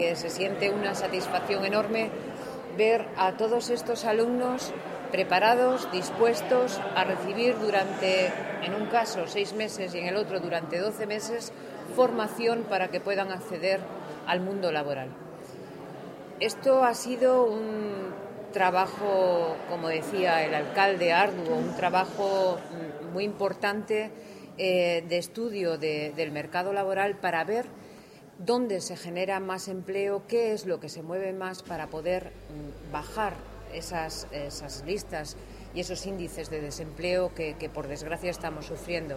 Se siente una satisfacción enorme ver a todos estos alumnos preparados, dispuestos a recibir durante, en un caso, 6 meses y en el otro durante 12 meses, formación para que puedan acceder al mundo laboral. Esto ha sido un trabajo, como decía el alcalde, arduo, un trabajo muy importante de estudio del mercado laboral para ver dónde se genera más empleo, qué es lo que se mueve más para poder bajar esas listas y esos índices de desempleo que por desgracia estamos sufriendo.